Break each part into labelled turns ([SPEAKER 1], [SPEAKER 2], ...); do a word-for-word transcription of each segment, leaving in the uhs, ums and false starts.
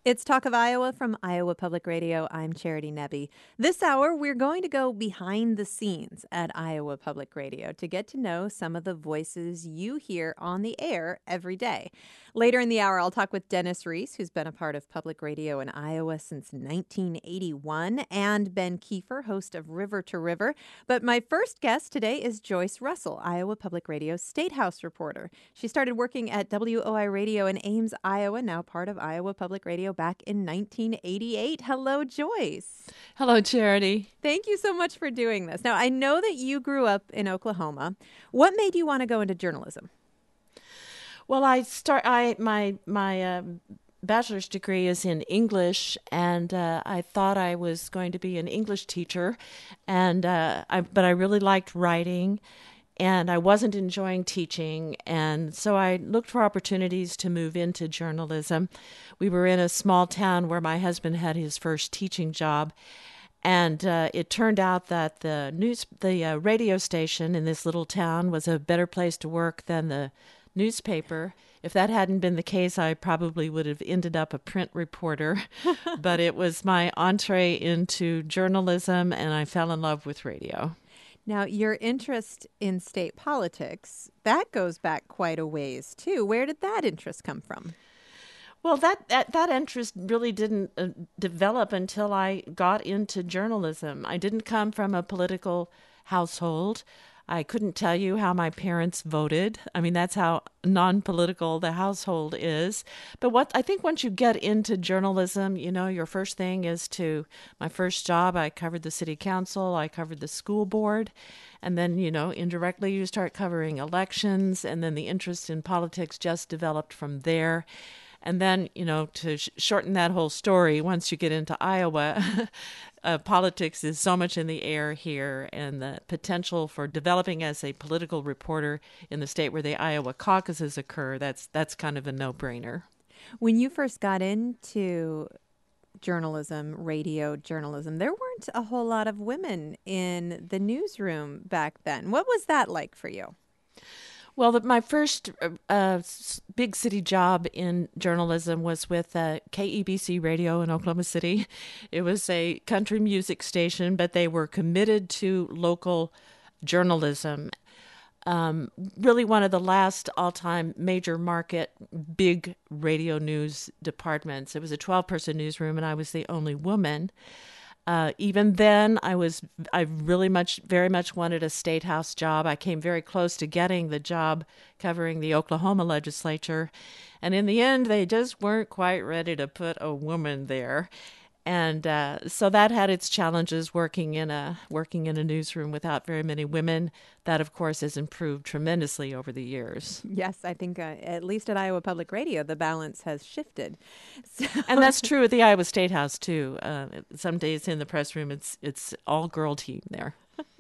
[SPEAKER 1] It's Talk of Iowa from Iowa Public Radio. I'm Charity Nebbe. This hour, we're going to go behind the scenes at Iowa Public Radio to get to know some of the voices you hear on the air every day. Later in the hour, I'll talk with Dennis Reese, who's been a part of public radio in Iowa since nineteen eighty-one, and Ben Kiefer, host of River to River. But my first guest today is Joyce Russell, Iowa Public Radio State House reporter. She started working at W O I Radio in Ames, Iowa, now part of Iowa Public Radio back in nineteen eighty-eight. Hello, Joyce.
[SPEAKER 2] Hello, Charity.
[SPEAKER 1] Thank you so much for doing this. Now, I know that you grew up in Oklahoma. What made you want to go into journalism?
[SPEAKER 2] Well, I start. I my my uh, bachelor's degree is in English, and uh, I thought I was going to be an English teacher, and uh, I, but I really liked writing, and I wasn't enjoying teaching, and so I looked for opportunities to move into journalism. We were in a small town where my husband had his first teaching job, and uh, it turned out that the news, the uh, radio station in this little town was a better place to work than the newspaper. If that hadn't been the case, I probably would have ended up a print reporter. But it was my entree into journalism, and I fell in love with radio.
[SPEAKER 1] Now, your interest in state politics, that goes back quite a ways, too. Where did that interest come from?
[SPEAKER 2] Well, that, that, that interest really didn't uh, develop until I got into journalism. I didn't come from a political household. I couldn't tell you how my parents voted. I mean, that's how non-political the household is. But what I think once you get into journalism, you know, your first thing is to, my first job, I covered the city council, I covered the school board, and then, you know, indirectly you start covering elections, and then the interest in politics just developed from there. And then, you know, to sh- shorten that whole story, once you get into Iowa, uh, politics is so much in the air here, and the potential for developing as a political reporter in the state where the Iowa caucuses occur, that's that's kind of a no-brainer.
[SPEAKER 1] When you first got into journalism, radio journalism, there weren't a whole lot of women in the newsroom back then. What was that like for you?
[SPEAKER 2] Well, the, my first uh, big city job in journalism was with uh, K E B C Radio in Oklahoma City. It was a country music station, but they were committed to local journalism. Um, really one of the last all-time major market big radio news departments. It was a twelve-person newsroom, and I was the only woman. Uh, even then, I was I really much, very much wanted a state house job. I came very close to getting the job covering the Oklahoma legislature, and in the end, they just weren't quite ready to put a woman there, and uh, so that had its challenges working in a working in a newsroom without very many women. That, of course, has improved tremendously over the years.
[SPEAKER 1] Yes, I think uh, at least at Iowa Public Radio, the balance has shifted. So
[SPEAKER 2] and that's true at the Iowa State House, too. Uh, some days in the press room, it's it's all-girl team there.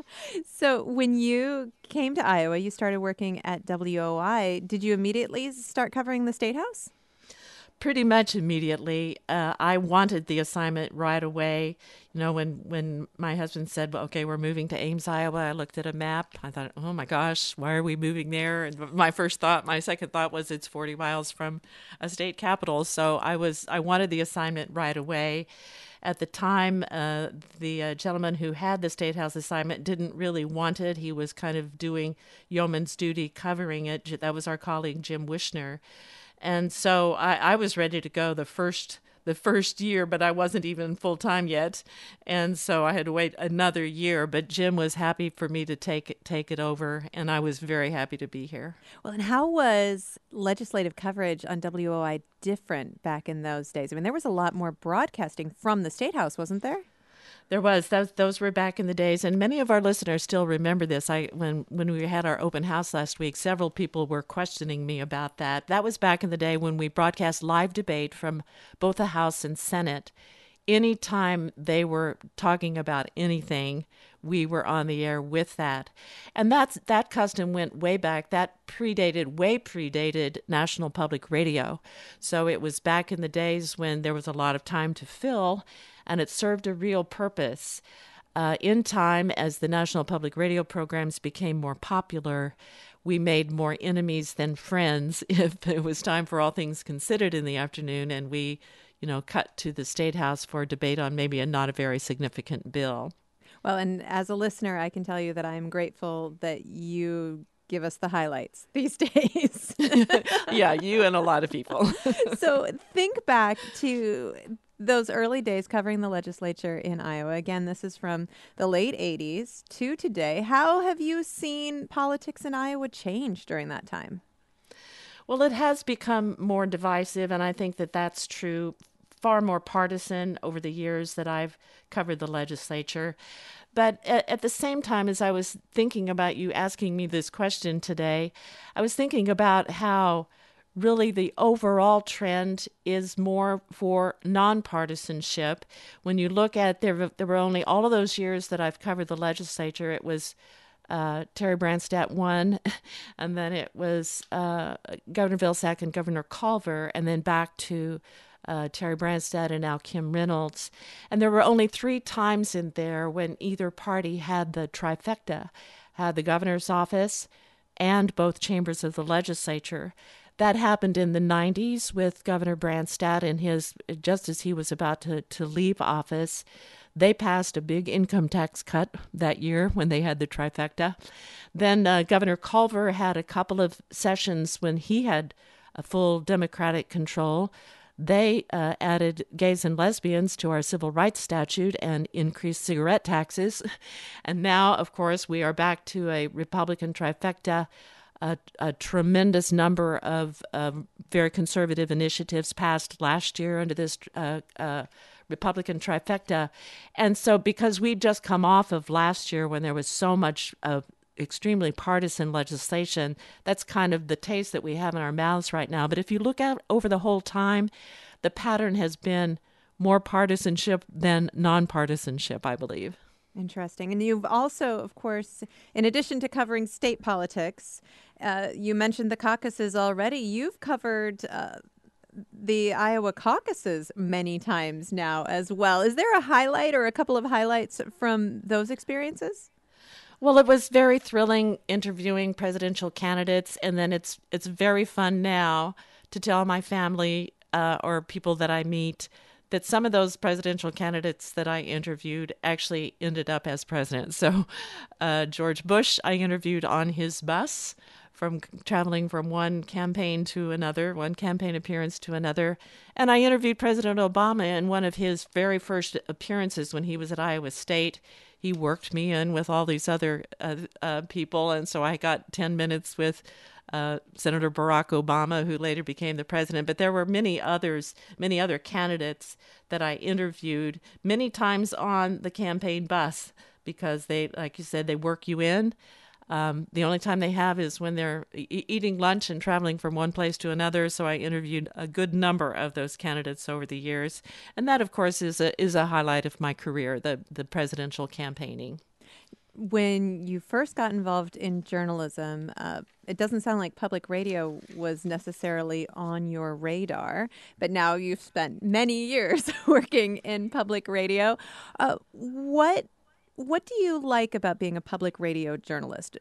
[SPEAKER 1] So when you came to Iowa, you started working at W O I. Did you immediately start covering the State House?
[SPEAKER 2] Pretty much immediately. Uh, I wanted the assignment right away. You know, when, when my husband said, well, okay, we're moving to Ames, Iowa, I looked at a map. I thought, oh my gosh, why are we moving there? And my first thought, my second thought was it's forty miles from a state capital. So I was, I wanted the assignment right away. At the time, uh, the uh, gentleman who had the State House assignment didn't really want it. He was kind of doing yeoman's duty covering it. That was our colleague, Jim Wishner. And so I, I was ready to go the first the first year, but I wasn't even full-time yet. And so I had to wait another year. But Jim was happy for me to take it, take it over, and I was very happy to be here.
[SPEAKER 1] Well, and how was legislative coverage on W O I different back in those days? I mean, there was a lot more broadcasting from the State House, wasn't there?
[SPEAKER 2] There was. Those, those were back in the days, and many of our listeners still remember this. I when, when we had our open house last week, several people were questioning me about that. That was back in the day when we broadcast live debate from both the House and Senate. Anytime they were talking about anything, we were on the air with that. And that's that custom went way back. That predated, way predated National Public Radio. So it was back in the days when there was a lot of time to fill, and it served a real purpose. Uh, in time, as the National Public Radio programs became more popular, we made more enemies than friends if it was time for All Things Considered in the afternoon, and we you know, cut to the State House for a debate on maybe a not a very significant bill.
[SPEAKER 1] Well, and as a listener, I can tell you that I'm grateful that you give us the highlights these days.
[SPEAKER 2] Yeah, you and a lot of people.
[SPEAKER 1] So think back to those early days covering the legislature in Iowa. Again, this is from the late eighties to today. How have you seen politics in Iowa change during that time?
[SPEAKER 2] Well, it has become more divisive, and I think that that's true, far more partisan over the years that I've covered the legislature. But at, at the same time, as I was thinking about you asking me this question today, I was thinking about how really the overall trend is more for nonpartisanship. When you look at there, there were only all of those years that I've covered the legislature, it was uh, Terry Branstad won, and then it was uh, Governor Vilsack and Governor Culver, and then back to Uh, Terry Branstad and now Kim Reynolds. And there were only three times in there when either party had the trifecta, had the governor's office and both chambers of the legislature. That happened in the nineties with Governor Branstad and his, just as he was about to, to leave office. They passed a big income tax cut that year when they had the trifecta. Then uh, Governor Culver had a couple of sessions when he had a full Democratic control. They uh, added gays and lesbians to our civil rights statute and increased cigarette taxes. And now, of course, we are back to a Republican trifecta, a, a tremendous number of uh, very conservative initiatives passed last year under this uh, uh, Republican trifecta. And so because we've just come off of last year when there was so much of extremely partisan legislation, that's kind of the taste that we have in our mouths right now. But if you look out over the whole time, the pattern has been more partisanship than nonpartisanship, I believe.
[SPEAKER 1] Interesting. And you've also, of course, in addition to covering state politics, uh, you mentioned the caucuses already. You've covered uh, the Iowa caucuses many times now as well. Is there a highlight or a couple of highlights from those experiences?
[SPEAKER 2] Well, it was very thrilling interviewing presidential candidates, and then it's it's very fun now to tell my family uh, or people that I meet that some of those presidential candidates that I interviewed actually ended up as president. So uh, George Bush, I interviewed on his bus from traveling from one campaign to another, one campaign appearance to another. And I interviewed President Obama in one of his very first appearances when he was at Iowa State. He worked me in with all these other uh, uh, people, and so I got ten minutes with uh, Senator Barack Obama, who later became the president. But there were many others, many other candidates that I interviewed many times on the campaign bus because they, like you said, they work you in. Um, the only time they have is when they're e- eating lunch and traveling from one place to another. So I interviewed a good number of those candidates over the years. And that, of course, is a is a highlight of my career, the, the presidential campaigning.
[SPEAKER 1] When you first got involved in journalism, uh, it doesn't sound like public radio was necessarily on your radar, but now you've spent many years working in public radio. Uh, what What do you like about being a public radio journalist?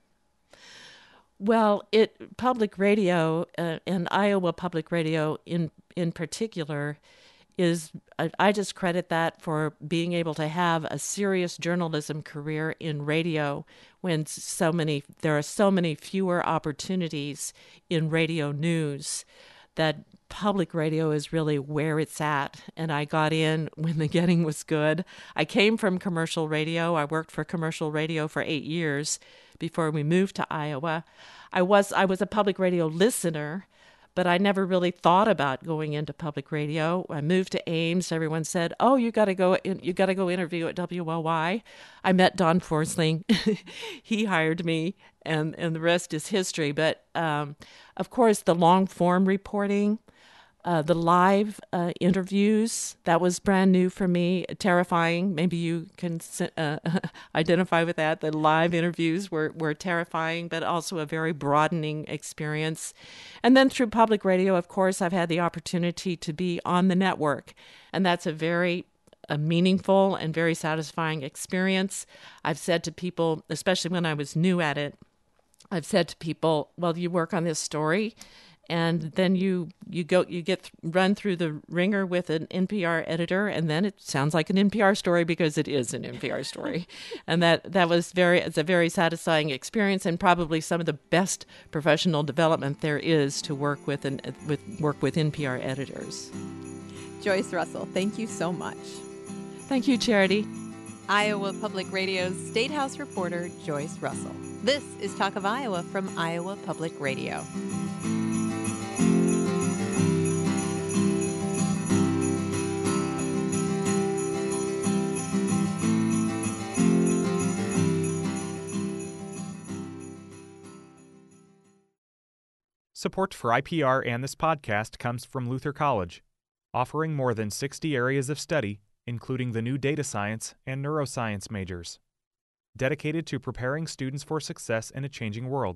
[SPEAKER 2] Well, it public radio uh, and Iowa Public Radio in in particular is I, I just credit that for being able to have a serious journalism career in radio when so many there are so many fewer opportunities in radio news that public radio is really where it's at. And I got in when the getting was good. I came from commercial radio. I worked for commercial radio for eight years before we moved to Iowa. I was I was a public radio listener, but I never really thought about going into public radio. I moved to Ames. Everyone said, "Oh, you got to go in, you got to go interview at W L Y." I met Don Forsling. He hired me, and and the rest is history. But um, of course, the long form reporting, uh, the live uh, interviews, that was brand new for me, terrifying. Maybe you can uh, identify with that. The live interviews were, were terrifying, but also a very broadening experience. And then through public radio, of course, I've had the opportunity to be on the network, and that's a very a meaningful and very satisfying experience. I've said to people, especially when I was new at it, I've said to people, well, you work on this story, and then you you go you get th- run through the ringer with an N P R editor, and then it sounds like an N P R story because it is an N P R story. And that that was very it's a very satisfying experience, and probably some of the best professional development there is to work with and with work with N P R editors.
[SPEAKER 1] Joyce Russell, thank you so much.
[SPEAKER 2] Thank you, Charity.
[SPEAKER 1] Iowa Public Radio's State House reporter, Joyce Russell. This is Talk of Iowa from Iowa Public Radio.
[SPEAKER 3] Support for I P R and this podcast comes from Luther College, offering more than sixty areas of study, including the new data science and neuroscience majors, dedicated to preparing students for success in a changing world.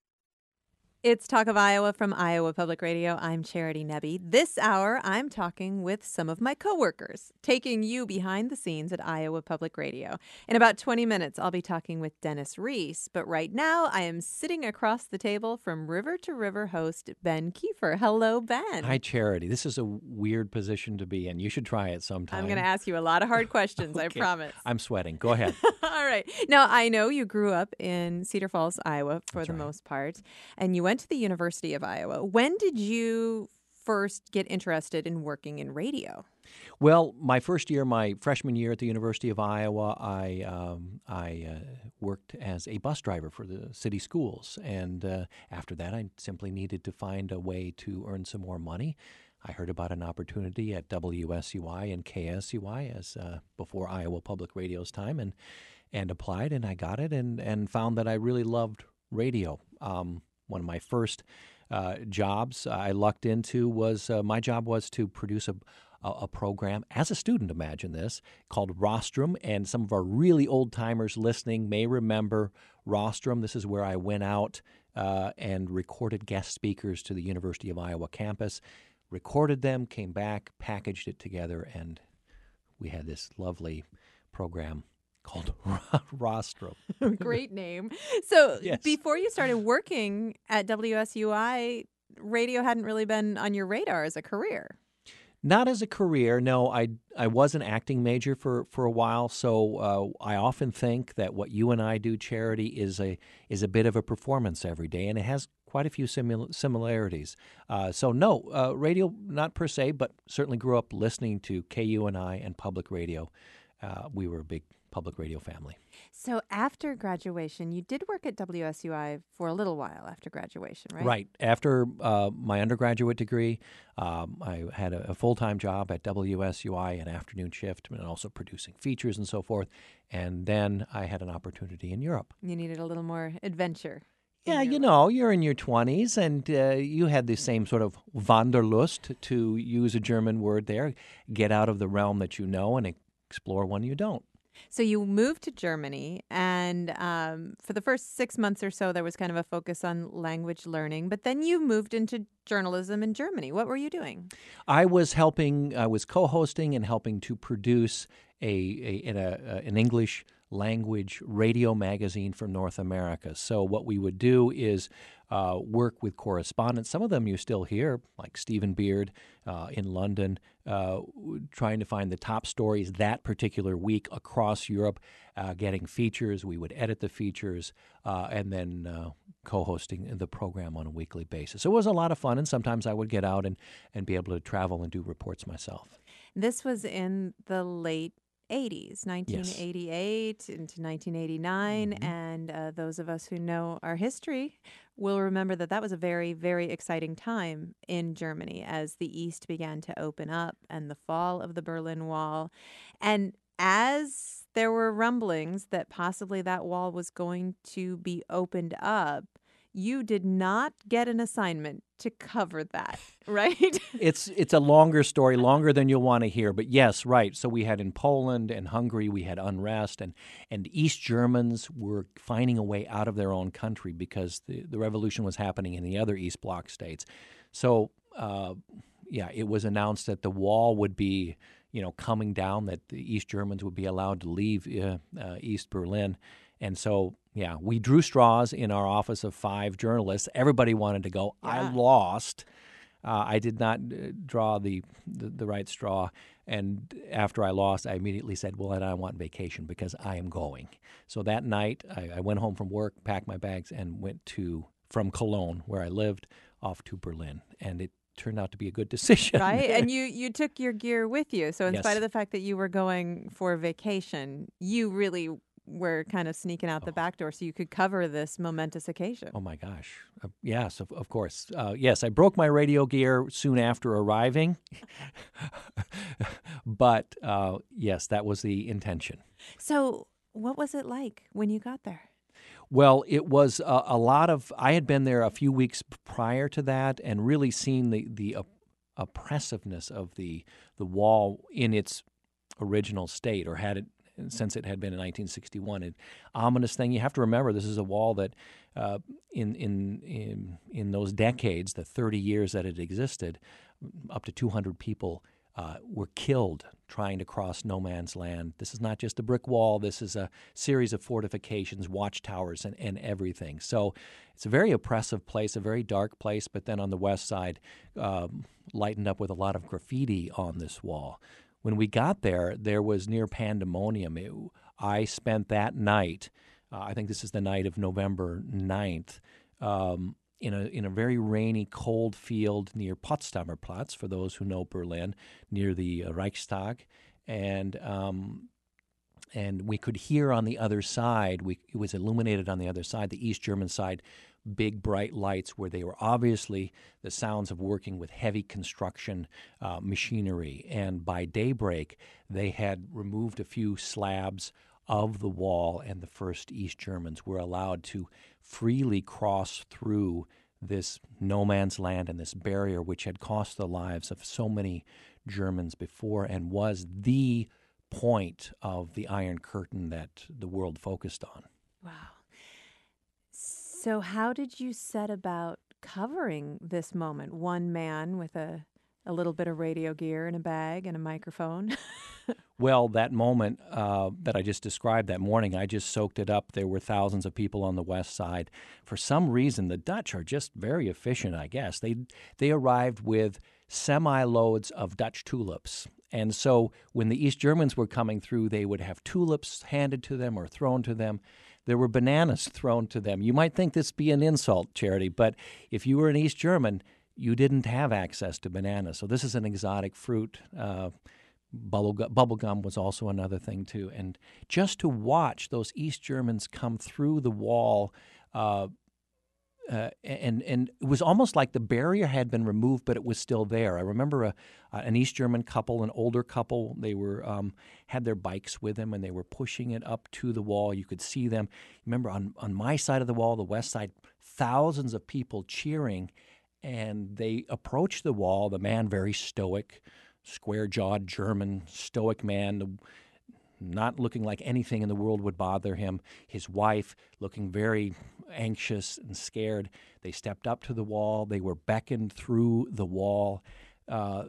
[SPEAKER 1] It's Talk of Iowa from Iowa Public Radio. I'm Charity Nebbe. This hour, I'm talking with some of my coworkers, taking you behind the scenes at Iowa Public Radio. In about twenty minutes, I'll be talking with Dennis Reese. But right now, I am sitting across the table from River to River host Ben Kiefer. Hello, Ben.
[SPEAKER 4] Hi, Charity. This is a weird position to be in. You should try it sometime.
[SPEAKER 1] I'm going to ask you a lot of hard questions,
[SPEAKER 4] Okay.
[SPEAKER 1] I promise.
[SPEAKER 4] I'm sweating. Go ahead.
[SPEAKER 1] All right. Now, I know you grew up in Cedar Falls, Iowa, for
[SPEAKER 4] That's
[SPEAKER 1] the
[SPEAKER 4] right.
[SPEAKER 1] most part, and you went to the University of Iowa. When did you first get interested in working in radio?
[SPEAKER 4] Well, my first year, my freshman year at the University of Iowa, I um, I uh, worked as a bus driver for the city schools. And uh, after that, I simply needed to find a way to earn some more money. I heard about an opportunity at W S U I and K S U I as uh, before Iowa Public Radio's time, and and applied, and I got it, and, and found that I really loved radio. Um, one of my first uh, jobs I lucked into was uh, my job was to produce a, a a program as a student. Imagine this, called Rostrum, and some of our really old timers listening may remember Rostrum. This is where I went out uh, and recorded guest speakers to the University of Iowa campus, recorded them, came back, packaged it together, and we had this lovely program called Rostrum.
[SPEAKER 1] Great name. So
[SPEAKER 4] Yes.
[SPEAKER 1] before you started working at W S U I, radio hadn't really been on your radar as a career.
[SPEAKER 4] Not as a career, no. I I was an acting major for, for a while, so uh, I often think that what you and I do, Charity, is a is a bit of a performance every day, and it has quite a few simil- similarities. Uh, so no, uh, radio not per se, but certainly grew up listening to K U N I and public radio. Uh, we were a big public radio family.
[SPEAKER 1] So after graduation, you did work at W S U I for a little while after graduation, right?
[SPEAKER 4] Right. After uh, my undergraduate degree, um, I had a, a full-time job at W S U I, an afternoon shift, and also producing features and so forth. And then I had an opportunity in Europe.
[SPEAKER 1] You needed a little more adventure. in
[SPEAKER 4] Yeah,
[SPEAKER 1] your
[SPEAKER 4] you
[SPEAKER 1] life.
[SPEAKER 4] know, you're in your twenties, and uh, you had the same sort of Wanderlust, to use a German word there, get out of the realm that you know and explore one you don't.
[SPEAKER 1] So you moved to Germany, and um, for the first six months or so, there was kind of a focus on language learning. But then you moved into journalism in Germany. What were you doing?
[SPEAKER 4] I was helping, I was co-hosting and helping to produce a, a, in a, a an English language radio magazine for North America. So what we would do is uh, work with correspondents. Some of them you still hear, like Stephen Beard uh, in London, uh, trying to find the top stories that particular week across Europe, uh, getting features. We would edit the features uh, and then uh, co-hosting the program on a weekly basis. So it was a lot of fun, and sometimes I would get out and, and be able to travel and do reports myself.
[SPEAKER 1] This was in the late eighties, nineteen eighty-eight into nineteen eighty-nine.
[SPEAKER 4] Mhm.
[SPEAKER 1] And uh, those of us who know our history will remember that that was a very, very exciting time in Germany as the East began to open up and the fall of the Berlin Wall. And as there were rumblings that possibly that wall was going to be opened up, you did not get an assignment to cover that, right?
[SPEAKER 4] It's it's a longer story, longer than you'll want to hear. But yes, right. So we had in Poland and Hungary, we had unrest, and, and East Germans were finding a way out of their own country because the, the revolution was happening in the other East Bloc states. So, uh, yeah, it was announced that the wall would be, you know, coming down, that the East Germans would be allowed to leave uh, uh, East Berlin. And so, yeah, we drew straws in our office of five journalists. Everybody wanted to go.
[SPEAKER 1] Yeah.
[SPEAKER 4] I lost. Uh, I did not uh, draw the, the the right straw. And after I lost, I immediately said, well, then I want vacation because I am going. So that night, I, I went home from work, packed my bags, and went to from Cologne, where I lived, off to Berlin. And it turned out to be a good decision.
[SPEAKER 1] Right? And you, you took your gear with you. So in
[SPEAKER 4] Yes.
[SPEAKER 1] spite of the fact that you were going for vacation, you really were kind of sneaking out the back door so you could cover this momentous occasion.
[SPEAKER 4] Oh, my gosh. Uh, yes, of, of course. Uh, yes, I broke my radio gear soon after arriving. But, uh, yes, that was the intention.
[SPEAKER 1] So what was it like when you got there?
[SPEAKER 4] Well, it was a, a lot of. I had been there a few weeks prior to that, and really seen the the op- oppressiveness of the the wall in its original state, or had it since it had been in nineteen sixty-one. An ominous thing. You have to remember, this is a wall that, uh, in in in in those decades, the thirty years that it existed, up to two hundred people uh, were killed trying to cross no man's land. This is not just a brick wall. This is a series of fortifications, watchtowers, and, and everything. So it's a very oppressive place, a very dark place, but then on the west side, um, lightened up with a lot of graffiti on this wall. When we got there, there was near pandemonium. It, I spent that night, uh, I think this is the night of November ninth, um, in a in a very rainy, cold field near Potsdamer Platz, for those who know Berlin, near the uh, Reichstag. And um, and we could hear on the other side, we, it was illuminated on the other side, the East German side, big bright lights where they were obviously the sounds of working with heavy construction uh, machinery. And by daybreak, they had removed a few slabs of the wall, and the first East Germans were allowed to freely cross through this no man's land and this barrier which had cost the lives of so many Germans before and was the point of the Iron Curtain that the world focused on.
[SPEAKER 1] Wow. So how did you set about covering this moment? One man with a, a little bit of radio gear and a bag and a microphone?
[SPEAKER 4] Well, that moment uh, that I just described that morning, I just soaked it up. There were thousands of people on the west side. For some reason, the Dutch are just very efficient, I guess. They they arrived with semi-loads of Dutch tulips. And so when the East Germans were coming through, they would have tulips handed to them or thrown to them. There were bananas thrown to them. You might think this be an insult, Charity, but if you were an East German, you didn't have access to bananas. So this is an exotic fruit. Uh, Bubble, bubble gum was also another thing, too. And just to watch those East Germans come through the wall, uh, uh, and and it was almost like the barrier had been removed, but it was still there. I remember a, uh, an East German couple, an older couple. They were um, had their bikes with them, and they were pushing it up to the wall. You could see them. Remember, on, on my side of the wall, the west side, thousands of people cheering, and they approached the wall, the man very stoic, square-jawed German, stoic man, not looking like anything in the world would bother him. His wife looking very anxious and scared. They stepped up to the wall. They were beckoned through the wall. Uh,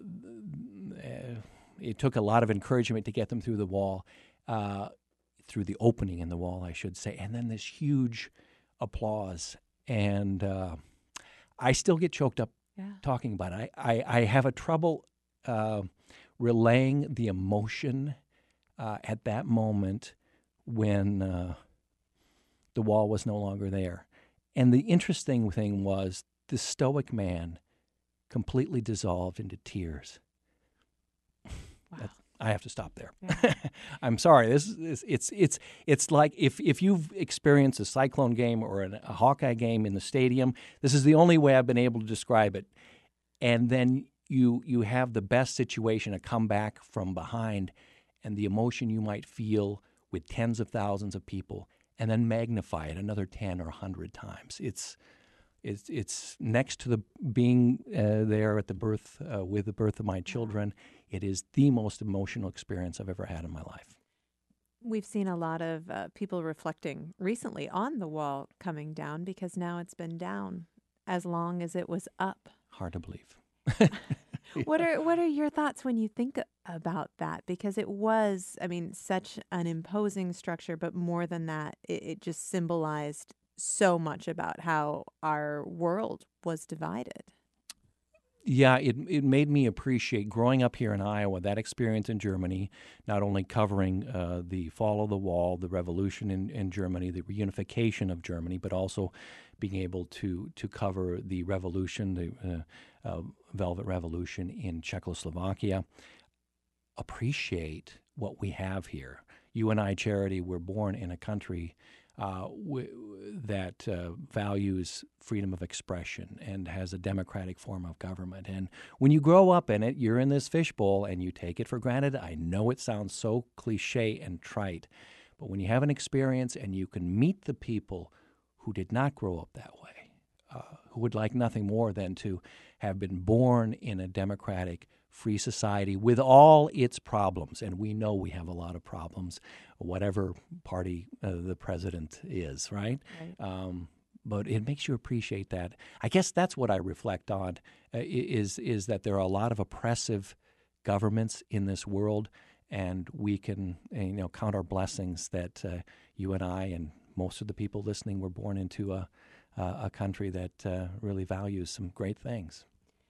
[SPEAKER 4] it took a lot of encouragement to get them through the wall, uh, through the opening in the wall, I should say. And then this huge applause. And uh, I still get choked up yeah. talking about it. I, I, I have a trouble Uh, relaying the emotion uh, at that moment when uh, the wall was no longer there. And the interesting thing was the stoic man completely dissolved into tears.
[SPEAKER 1] Wow.
[SPEAKER 4] That, I have to stop there.
[SPEAKER 1] Yeah.
[SPEAKER 4] I'm sorry. This is it's it's it's like if if you've experienced a Cyclone game or an, a Hawkeye game in the stadium, this is the only way I've been able to describe it. And then You you have the best situation, a comeback from behind, and the emotion you might feel with tens of thousands of people, and then magnify it another ten or a hundred times. It's it's it's next to the being uh, there at the birth uh, with the birth of my children. It is the most emotional experience I've ever had in my life.
[SPEAKER 1] We've seen a lot of uh, people reflecting recently on the wall coming down because now it's been down as long as it was up.
[SPEAKER 4] Hard to believe.
[SPEAKER 1] What are what are your thoughts when you think about that? Because it was, I mean, such an imposing structure, but more than that, it, it just symbolized so much about how our world was divided.
[SPEAKER 4] Yeah, it it made me appreciate growing up here in Iowa, that experience in Germany, not only covering uh, the fall of the wall, the revolution in, in Germany, the reunification of Germany, but also being able to to cover the revolution, the uh, uh, Velvet Revolution in Czechoslovakia. Appreciate what we have here. You and I, Charity, were born in a country Uh, w- that uh, values freedom of expression and has a democratic form of government. And when you grow up in it, you're in this fishbowl and you take it for granted. I know it sounds so cliche and trite, but when you have an experience and you can meet the people who did not grow up that way, uh, who would like nothing more than to have been born in a democratic, free society with all its problems, and we know we have a lot of problems, whatever party uh, the president is, right?
[SPEAKER 1] Right.
[SPEAKER 4] Um, but it makes you appreciate that. I guess that's what I reflect on, uh, is is that there are a lot of oppressive governments in this world, and we can uh, you know count our blessings that uh, you and I and most of the people listening were born into a a country that uh, really values some great things.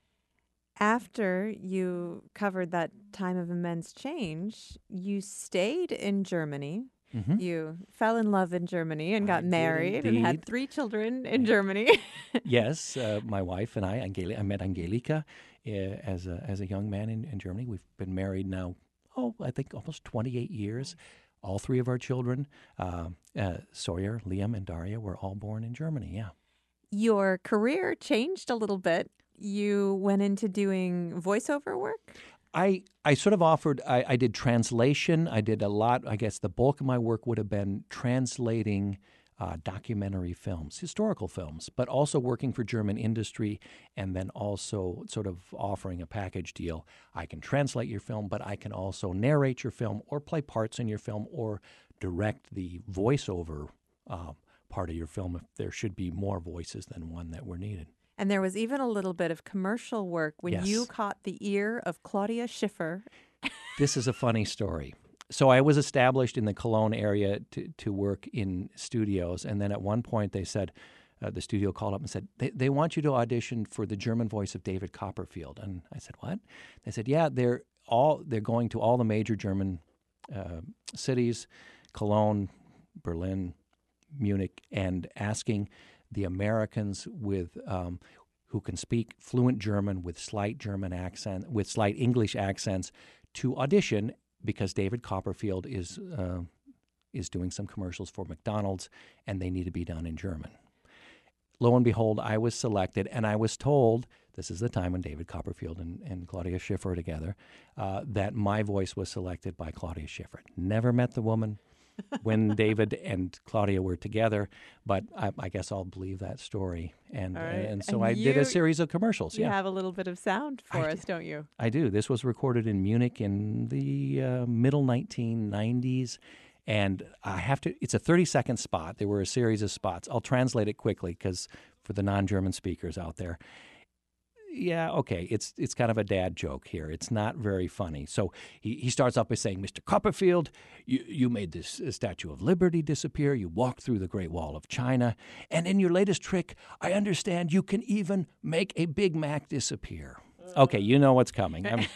[SPEAKER 1] After you covered that time of immense change, you stayed in Germany.
[SPEAKER 4] Mm-hmm.
[SPEAKER 1] You fell in love in Germany and got
[SPEAKER 4] I did
[SPEAKER 1] married and had
[SPEAKER 4] indeed.
[SPEAKER 1] three children in Germany.
[SPEAKER 4] Yes, uh, my wife and I, Angeli- I met Angelika uh, as a as a young man in, in Germany. We've been married now, oh, I think almost twenty-eight years. All three of our children, uh, uh, Sawyer, Liam, and Daria, were all born in Germany, yeah.
[SPEAKER 1] Your career changed a little bit. You went into doing voiceover work?
[SPEAKER 4] I, I sort of offered, I, I did translation. I did a lot, I guess the bulk of my work would have been translating uh, documentary films, historical films, but also working for German industry and then also sort of offering a package deal. I can translate your film, but I can also narrate your film or play parts in your film or direct the voiceover uh, part of your film if there should be more voices than one that were needed.
[SPEAKER 1] And there was even a little bit of commercial work when
[SPEAKER 4] Yes.
[SPEAKER 1] you caught the ear of Claudia Schiffer.
[SPEAKER 4] This is a funny story. So I was established in the Cologne area to, to work in studios, and then at one point they said, uh, the studio called up and said, they, they want you to audition for the German voice of David Copperfield. And I said, what? They said, yeah, they're all they're going to all the major German uh, cities, Cologne, Berlin, Munich, and asking the Americans with um, who can speak fluent German with slight German accent, with slight English accents, to audition because David Copperfield is uh, is doing some commercials for McDonald's, and they need to be done in German. Lo and behold, I was selected, and I was told, this is the time when David Copperfield and, and Claudia Schiffer are together, uh, that my voice was selected by Claudia Schiffer. Never met the woman when David and Claudia were together, but I, I guess I'll believe that story. And
[SPEAKER 1] All right.
[SPEAKER 4] and so
[SPEAKER 1] And
[SPEAKER 4] I did
[SPEAKER 1] you-
[SPEAKER 4] a series of commercials.
[SPEAKER 1] You
[SPEAKER 4] Yeah,
[SPEAKER 1] have a little bit of sound for
[SPEAKER 4] I
[SPEAKER 1] us, don't you?
[SPEAKER 4] I do. This was recorded in Munich in the uh, middle nineteen nineties. And I have to, it's a thirty-second spot. There were a series of spots. I'll translate it quickly because for the non-German speakers out there. Yeah, okay, it's it's kind of a dad joke here. It's not very funny. So he, he starts off by saying, Mister Copperfield, you, you made this uh, Statue of Liberty disappear. You walked through the Great Wall of China. And in your latest trick, I understand you can even make a Big Mac disappear. Okay, you know what's coming. I'm,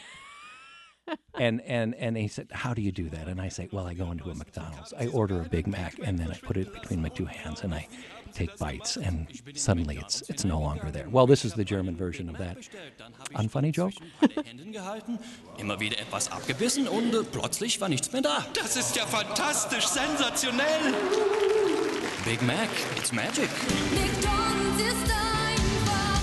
[SPEAKER 4] and, and, and he said, how do you do that? And I say, well, I go into a McDonald's. I order a Big Mac, and then I put it between my two hands, and I take bites, and suddenly it's it's no longer there. Well, this is the German version of that unfunny joke.
[SPEAKER 5] Händen gehalten, immer wieder etwas abgebissen und äh, plötzlich war nichts mehr da.
[SPEAKER 6] Das ist ja fantastisch, sensationell.
[SPEAKER 5] Big Mac, it's magic.
[SPEAKER 7] McDonald's ist einfach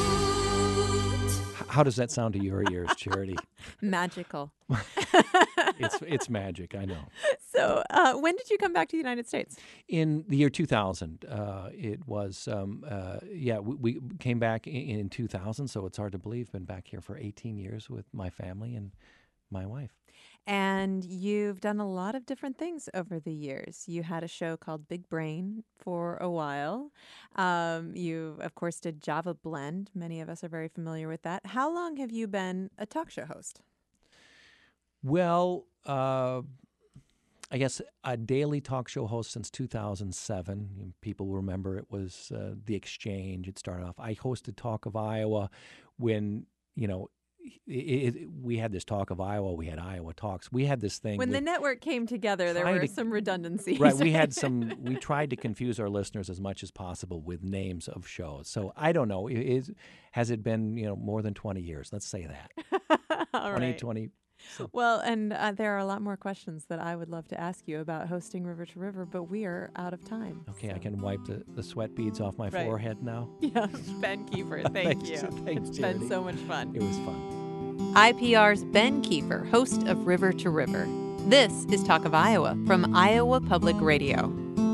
[SPEAKER 7] gut.
[SPEAKER 4] How does that sound to your ears, Charity?
[SPEAKER 1] Magical.
[SPEAKER 4] It's it's magic, I know.
[SPEAKER 1] So, uh, when did you come back to the United States?
[SPEAKER 4] In the year two thousand, uh, it was, um, uh, yeah, we, we came back in, in two thousand, so it's hard to believe. Been back here for eighteen years with my family and my wife.
[SPEAKER 1] And you've done a lot of different things over the years. You had a show called Big Brain for a while. Um, you, of course, did Java Blend. Many of us are very familiar with that. How long have you been a talk show host?
[SPEAKER 4] Well, uh, I guess a daily talk show host since two thousand seven. You know, people remember it was uh, The Exchange. It started off. I hosted Talk of Iowa when, you know, It, it, we had this Talk of Iowa. We had Iowa Talks. We had this thing.
[SPEAKER 1] When the
[SPEAKER 4] with-
[SPEAKER 1] network came together, there
[SPEAKER 4] trying
[SPEAKER 1] were
[SPEAKER 4] to-
[SPEAKER 1] some redundancies.
[SPEAKER 4] Right, we had some. We tried to confuse our listeners as much as possible with names of shows. So I don't know. i- Is has it been you know more than twenty years? Let's say that.
[SPEAKER 1] All
[SPEAKER 4] twenty,
[SPEAKER 1] right.
[SPEAKER 4] twenty. So.
[SPEAKER 1] Well, and uh, there are a lot more questions that I would love to ask you about hosting River to River, but we are out of time.
[SPEAKER 4] Okay, I
[SPEAKER 1] so-
[SPEAKER 4] can wipe the, the sweat beads off my
[SPEAKER 1] Right.
[SPEAKER 4] forehead now.
[SPEAKER 1] Yeah, Ben Kiefer, thank
[SPEAKER 4] Thanks,
[SPEAKER 1] you.
[SPEAKER 4] thanks,
[SPEAKER 1] It's been
[SPEAKER 4] Charity.
[SPEAKER 1] so much fun.
[SPEAKER 4] It was fun.
[SPEAKER 1] I P R's Ben Kiefer, host of River to River. This is Talk of Iowa from Iowa Public Radio.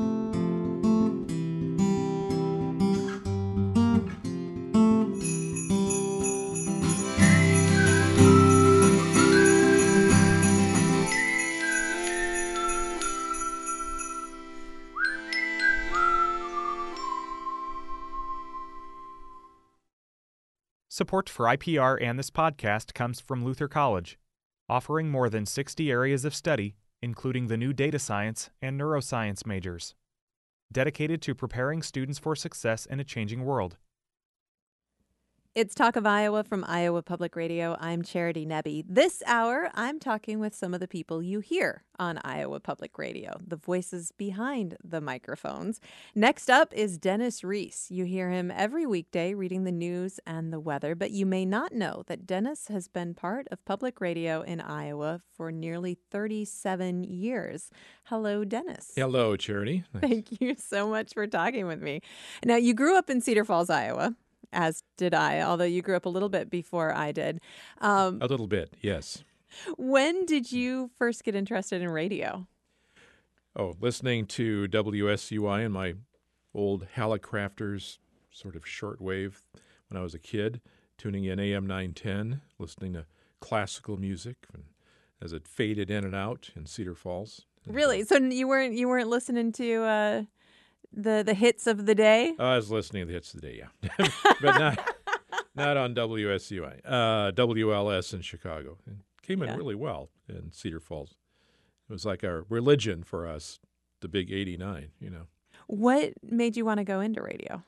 [SPEAKER 3] Support for I P R and this podcast comes from Luther College, offering more than sixty areas of study, including the new data science and neuroscience majors, dedicated to preparing students for success in a changing world.
[SPEAKER 1] It's Talk of Iowa from Iowa Public Radio. I'm Charity Nebbe. This hour, I'm talking with some of the people you hear on Iowa Public Radio, the voices behind the microphones. Next up is Dennis Reese. You hear him every weekday reading the news and the weather, but you may not know that Dennis has been part of public radio in Iowa for nearly thirty-seven years. Hello, Dennis.
[SPEAKER 8] Hello, Charity.
[SPEAKER 1] Thank you so much for talking with me. Now, you grew up in Cedar Falls, Iowa, as did I, although you grew up a little bit before I did. Um,
[SPEAKER 8] A little bit, yes.
[SPEAKER 1] when did you first get interested in radio?
[SPEAKER 8] Oh, listening to W S U I and my old Hallicrafters sort of shortwave when I was a kid, tuning in A M nine ten, listening to classical music and as it faded in and out in Cedar Falls.
[SPEAKER 1] Really? So you weren't you weren't listening to uh, the the hits of the day?
[SPEAKER 8] I was listening to the hits of the day, yeah. But not not on W S U I. Uh, W L S in Chicago. It came in
[SPEAKER 1] Yeah.
[SPEAKER 8] really well in Cedar Falls. It was like our religion for us, the big eighty-nine, you know.
[SPEAKER 1] What made you want to go into radio?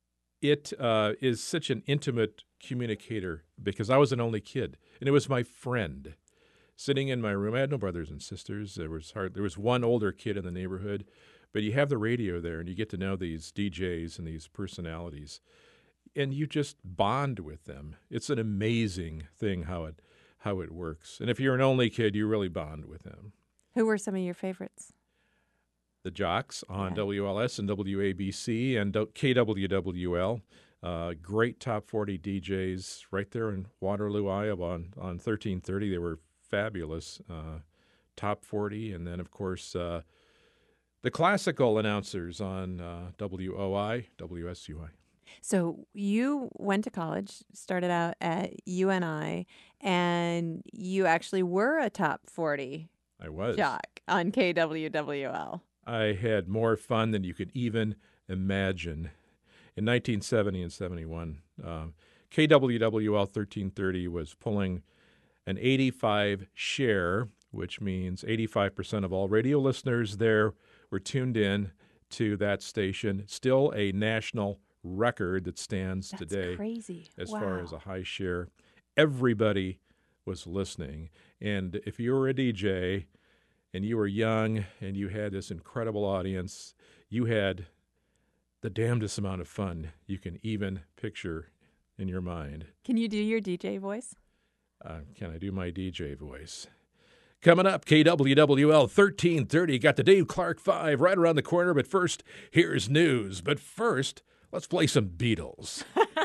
[SPEAKER 8] It uh, is such an intimate communicator because I was an only kid, and it was my friend sitting in my room. I had no brothers and sisters. There was hard. There was one older kid in the neighborhood, but you have the radio there, and you get to know these D Js and these personalities, and you just bond with them. It's an amazing thing how it how it works. And if you're an only kid, you really bond with them.
[SPEAKER 1] Who were some of your favorites?
[SPEAKER 8] The Jocks on
[SPEAKER 1] Yeah.
[SPEAKER 8] W L S and W A B C and K W W L. Uh, great top forty D Js right there in Waterloo, Iowa on, on thirteen thirty. They were fabulous. Uh, top forty. And then, of course, uh, the classical announcers on uh, W O I, W S U I.
[SPEAKER 1] So you went to college, started out at U N I, and you actually were a top forty
[SPEAKER 8] I was.
[SPEAKER 1] jock on K W W L.
[SPEAKER 8] I had more fun than you could even imagine. In nineteen seventy and seventy-one, um, K W W L thirteen thirty was pulling an eighty-five share, which means eighty-five percent of all radio listeners there were tuned in to that station. Still a national record that stands
[SPEAKER 1] That's
[SPEAKER 8] today
[SPEAKER 1] crazy.
[SPEAKER 8] as
[SPEAKER 1] wow.
[SPEAKER 8] far as a high share. Everybody was listening. And if you were a D J and you were young and you had this incredible audience, you had the damnedest amount of fun you can even picture in your mind.
[SPEAKER 1] Can you do your D J voice?
[SPEAKER 8] Uh, can I do my D J voice? Coming up, K W W L thirteen thirty. Got the Dave Clark five right around the corner. But first, here's news. But first, let's play some Beatles.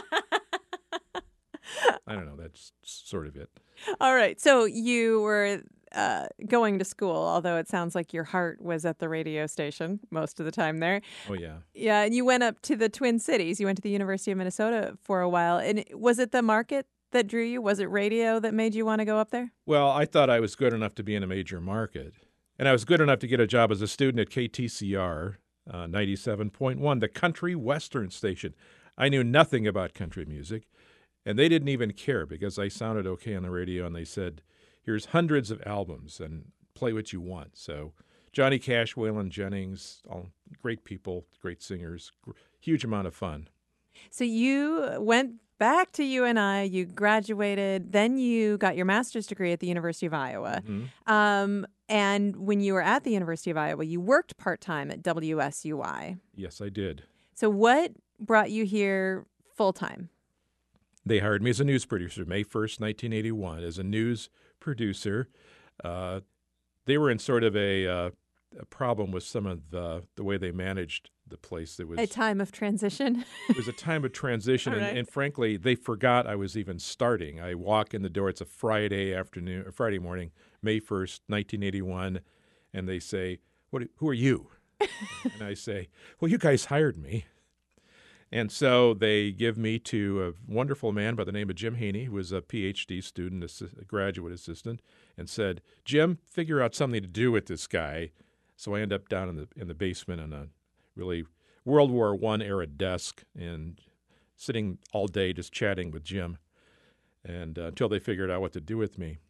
[SPEAKER 8] I don't know. That's sort of it.
[SPEAKER 1] All right. So you were uh, going to school, although it sounds like your heart was at the radio station most of the time there.
[SPEAKER 8] Oh, yeah.
[SPEAKER 1] Yeah. And you went up to the Twin Cities. You went to the University of Minnesota for a while. And was it the market that drew you? Was it radio that made you want to go up there?
[SPEAKER 8] Well, I thought I was good enough to be in a major market. And I was good enough to get a job as a student at K T C R uh, ninety-seven point one, the country western station. I knew nothing about country music, and they didn't even care because I sounded okay on the radio, and they said, here's hundreds of albums, and play what you want. So Johnny Cash, Waylon Jennings, all great people, great singers, gr- huge amount of fun.
[SPEAKER 1] So you went back to U N I, you graduated, then you got your master's degree at the University of Iowa.
[SPEAKER 8] Mm-hmm.
[SPEAKER 1] Um, and when you were at the University of Iowa, you worked part-time at W S U I.
[SPEAKER 8] Yes, I did.
[SPEAKER 1] So what brought you here full-time?
[SPEAKER 8] They hired me as a news producer May first, nineteen eighty-one, as a news producer. Uh, they were in sort of a, uh, a problem with some of the, the way they managed the place. It was
[SPEAKER 1] A time of transition?
[SPEAKER 8] It was a time of transition,
[SPEAKER 1] All
[SPEAKER 8] and,
[SPEAKER 1] right.
[SPEAKER 8] and frankly, they forgot I was even starting. I walk in the door. It's a Friday afternoon, or Friday morning, May first, nineteen eighty-one, and they say, "What? Who are you?" And I say, "Well, you guys hired me." And so they give me to a wonderful man by the name of Jim Haney, who was a P H D student, a graduate assistant, and said, "Jim, figure out something to do with this guy." So I end up down in the in the basement on a really World War One era desk and sitting all day just chatting with Jim, and uh, until they figured out what to do with me.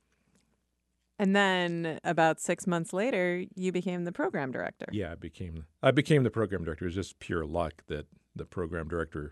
[SPEAKER 1] And then about six months later, you became the program director.
[SPEAKER 8] Yeah, I became I became the program director. It was just pure luck that the program director,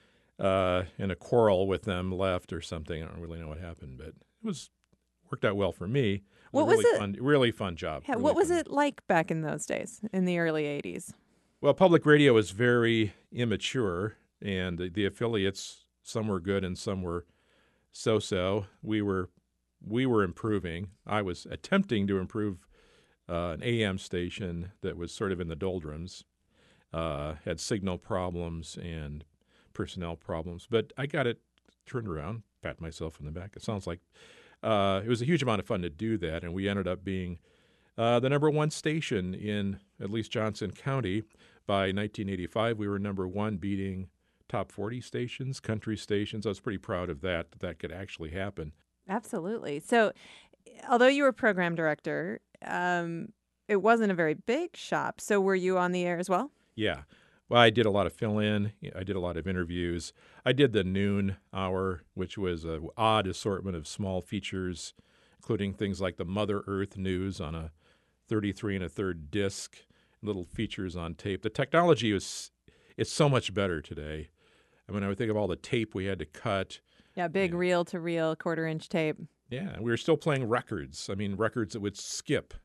[SPEAKER 8] uh, in a quarrel with them, left or something. I don't really know what happened, but it was worked out well for me. It was
[SPEAKER 1] What
[SPEAKER 8] a
[SPEAKER 1] was
[SPEAKER 8] really
[SPEAKER 1] it-
[SPEAKER 8] fun, really fun job.
[SPEAKER 1] Yeah,
[SPEAKER 8] really
[SPEAKER 1] what was
[SPEAKER 8] fun.
[SPEAKER 1] it like back in those days, in the early eighties?
[SPEAKER 8] Well, public radio was very immature, and the, the affiliates, some were good and some were so-so. We were we were improving. I was attempting to improve uh, an A M station that was sort of in the doldrums, uh, had signal problems and personnel problems, but I got it turned around, pat myself in the back. It sounds like uh, it was a huge amount of fun to do that, and we ended up being uh, the number one station in at least Johnson County. By nineteen eighty-five, we were number one, beating top forty stations, country stations. I was pretty proud of that, that that could actually happen.
[SPEAKER 1] Absolutely. So, although you were program director, um, it wasn't a very big shop. So, were you on the air as well?
[SPEAKER 8] Yeah. Well, I did a lot of fill-in. I did a lot of interviews. I did the noon hour, which was an odd assortment of small features, including things like the Mother Earth news on a thirty-three and a third disc, little features on tape. The technology is it's so much better today. I mean, I would think of all the tape we had to cut.
[SPEAKER 1] Yeah, big
[SPEAKER 8] Yeah.
[SPEAKER 1] reel to reel quarter inch tape.
[SPEAKER 8] Yeah, we were still playing records. I mean, records that would skip.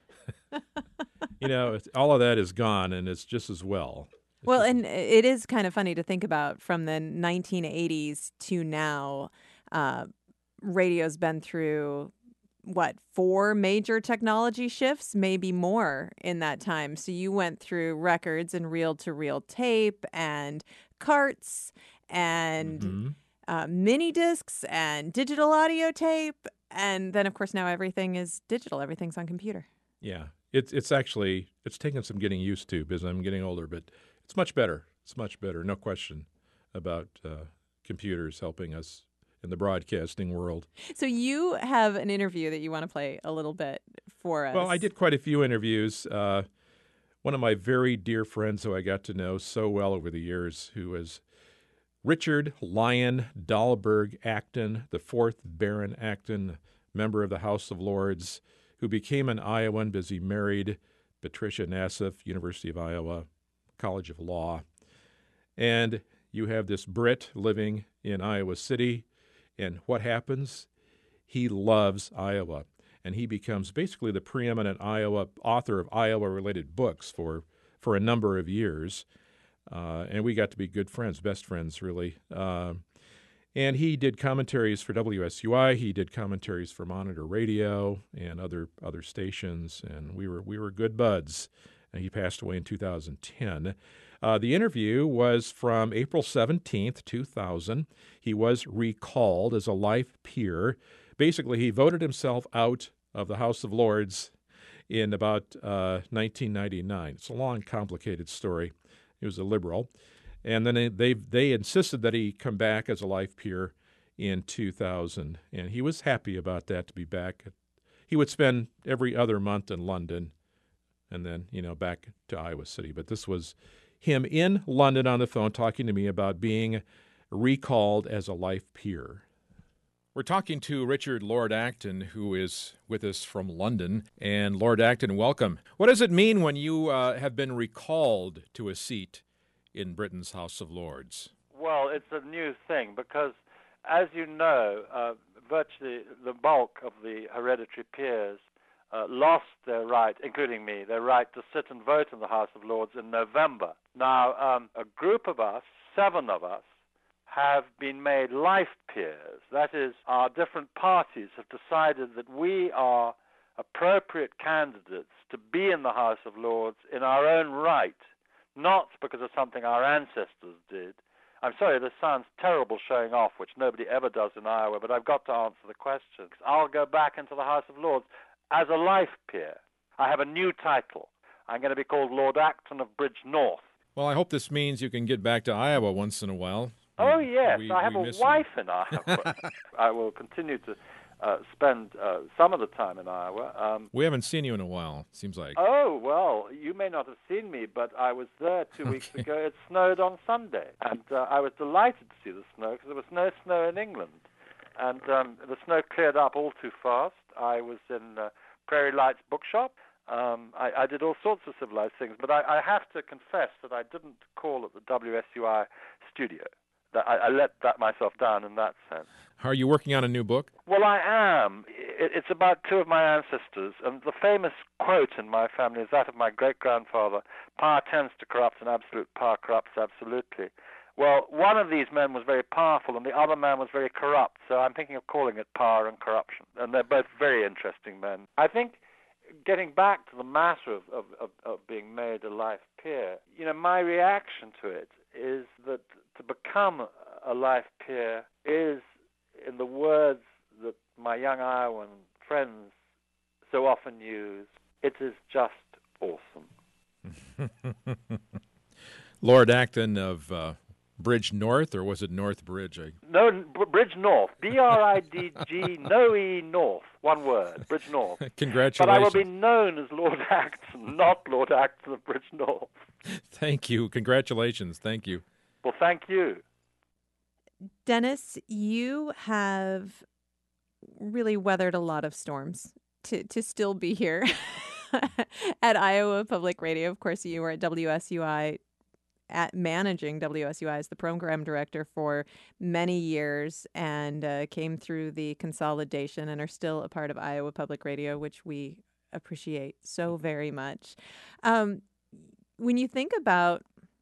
[SPEAKER 8] You know, it's- all of that is gone, and it's just as well. It's
[SPEAKER 1] Well,
[SPEAKER 8] just-
[SPEAKER 1] and it is kind of funny to think about from the nineteen eighties to now. Uh, radio's been through what, four major technology shifts, maybe more in that time. So you went through records and reel to reel tape and carts and
[SPEAKER 8] Mhm.
[SPEAKER 1] uh, mini discs and digital audio tape. And then, of course, now everything is digital. Everything's on computer.
[SPEAKER 8] Yeah, it's it's actually it's taken some getting used to because I'm getting older, but it's much better. It's much better, no question, about uh, computers helping us in the broadcasting world.
[SPEAKER 1] So you have an interview that you want to play a little bit for us.
[SPEAKER 8] Well, I did quite a few interviews. Uh, one of my very dear friends who I got to know so well over the years, who was Richard Lyon Dahlberg Acton, the fourth Baron Acton, member of the House of Lords, who became an Iowan because he married Patricia Nassif, University of Iowa, College of Law. And you have this Brit living in Iowa City, and what happens? He loves Iowa, and he becomes basically the preeminent Iowa author of Iowa-related books for, for a number of years. Uh, and we got to be good friends, best friends, really. Uh, and he did commentaries for W S U I. He did commentaries for Monitor Radio and other other stations, and we were we were good buds. And he passed away in two thousand ten. Uh, the interview was from April seventeenth, two thousand. He was recalled as a life peer. Basically, he voted himself out of the House of Lords in about uh, nineteen ninety-nine. It's a long, complicated story. He was a liberal. And then they they, they insisted that he come back as a life peer in two thousand, and he was happy about that to be back. He would spend every other month in London and then, you know, back to Iowa City. But this was him in London on the phone talking to me about being recalled as a life peer.
[SPEAKER 3] We're talking to Richard Lord Acton, who is with us from London. And Lord Acton, welcome. What does it mean when you uh, have been recalled to a seat in Britain's House of Lords?
[SPEAKER 9] Well, it's a new thing because, as you know, uh, virtually the bulk of the hereditary peers uh, lost their right, including me, their right to sit and vote in the House of Lords in November. Now, um, a group of us, seven of us, have been made life peers. That is, our different parties have decided that we are appropriate candidates to be in the House of Lords in our own right, not because of something our ancestors did. I'm sorry, this sounds terrible showing off, which nobody ever does in Iowa, but I've got to answer the question. I'll go back into the House of Lords as a life peer. I have a new title. I'm going to be called Lord Acton of Bridge North.
[SPEAKER 3] Well, I hope this means you can get back to Iowa once in a while.
[SPEAKER 9] Oh, yes.
[SPEAKER 3] We,
[SPEAKER 9] I have
[SPEAKER 3] we
[SPEAKER 9] a wife
[SPEAKER 3] you.
[SPEAKER 9] in Iowa. I will continue to uh, spend uh, some of the time in Iowa. Um,
[SPEAKER 3] we haven't seen you in a while, seems like.
[SPEAKER 9] Oh, well, you may not have seen me, but I was there two weeks
[SPEAKER 3] Okay.
[SPEAKER 9] ago. It snowed on Sunday, and uh, I was delighted to see the snow because there was no snow in England. And um, the snow cleared up all too fast. I was in uh, Prairie Lights Bookshop. Um, I, I did all sorts of civilized things, but I, I have to confess that I didn't call at the W S U I studio. That I, I let that myself down in that sense.
[SPEAKER 3] Are you working on a new book?
[SPEAKER 9] Well, I am. It, it's about two of my ancestors, and the famous quote in my family is that of my great-grandfather, "Power tends to corrupt, and absolute power corrupts absolutely." Well, one of these men was very powerful, and the other man was very corrupt, so I'm thinking of calling it Power and Corruption, and they're both very interesting men. I think, getting back to the matter of, of, of, of being made a life peer, you know, my reaction to it is that to become a life peer is, in the words that my young Iowan friends so often use, it is just awesome.
[SPEAKER 3] Lord Acton of uh, Bridge North, or was it North Bridge? I...
[SPEAKER 9] No, B- Bridge North. B R I D G, no E North. One word, Bridge North.
[SPEAKER 3] Congratulations.
[SPEAKER 9] But I will be known as Lord Acton, not Lord Acton of Bridge North.
[SPEAKER 3] Thank you. Congratulations. Thank you.
[SPEAKER 9] Well, thank you.
[SPEAKER 1] Dennis, you have really weathered a lot of storms to, to still be here at Iowa Public Radio. Of course, you were at W S U I, at managing W S U I as the program director for many years, and uh, came through the consolidation and are still a part of Iowa Public Radio, which we appreciate so very much. Um, when you think about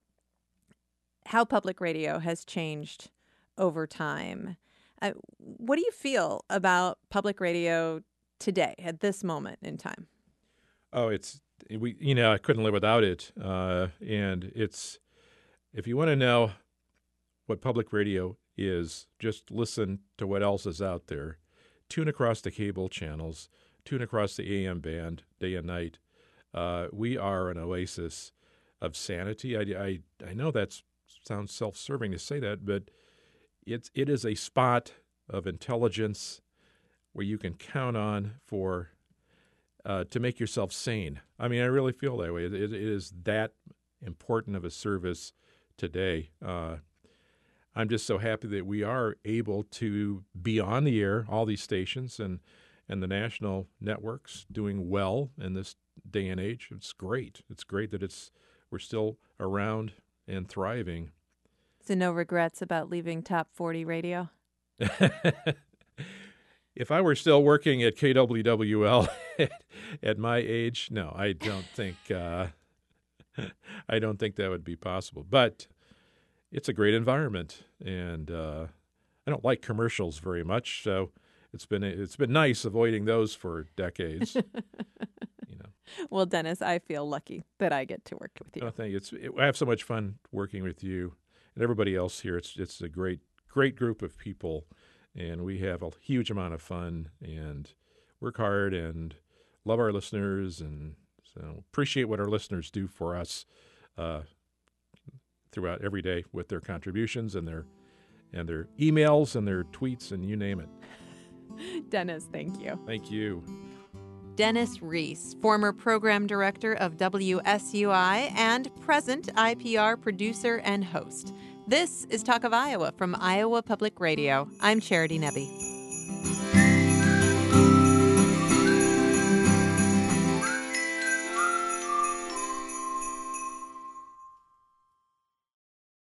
[SPEAKER 1] how public radio has changed over time, uh, what do you feel about public radio today at this moment in time?
[SPEAKER 8] Oh, it's we. You know, I couldn't live without it, uh, and it's. If you want to know what public radio is, just listen to what else is out there. Tune across the cable channels. Tune across the A M band day and night. Uh, we are an oasis of sanity. I, I, I know that sounds self-serving to say that, but it's it is a spot of intelligence where you can count on for uh, to make yourself sane. I mean, I really feel that way. It, it is that important of a service today. Uh, I'm just so happy that we are able to be on the air, all these stations and and the national networks doing well in this day and age. It's great. It's great that it's we're still around and thriving.
[SPEAKER 1] So no regrets about leaving Top forty Radio?
[SPEAKER 8] If I were still working at K W W L at, at my age, no, I don't think uh, I don't think that would be possible. But it's a great environment, and uh, I don't like commercials very much, so it's been it's been nice avoiding those for decades. you know.
[SPEAKER 1] Well, Dennis, I feel lucky that I get to work with you.
[SPEAKER 8] Oh, thank you. It's it, I have so much fun working with you and everybody else here. It's it's a great great group of people, and we have a huge amount of fun and work hard and love our listeners, and so appreciate what our listeners do for us uh, throughout every day with their contributions and their and their emails and their tweets and you name it.
[SPEAKER 1] Dennis, thank you.
[SPEAKER 8] Thank you.
[SPEAKER 1] Dennis Reese, former program director of W S U I and present I P R producer and host. This is Talk of Iowa from Iowa Public Radio. I'm Charity Nebbe.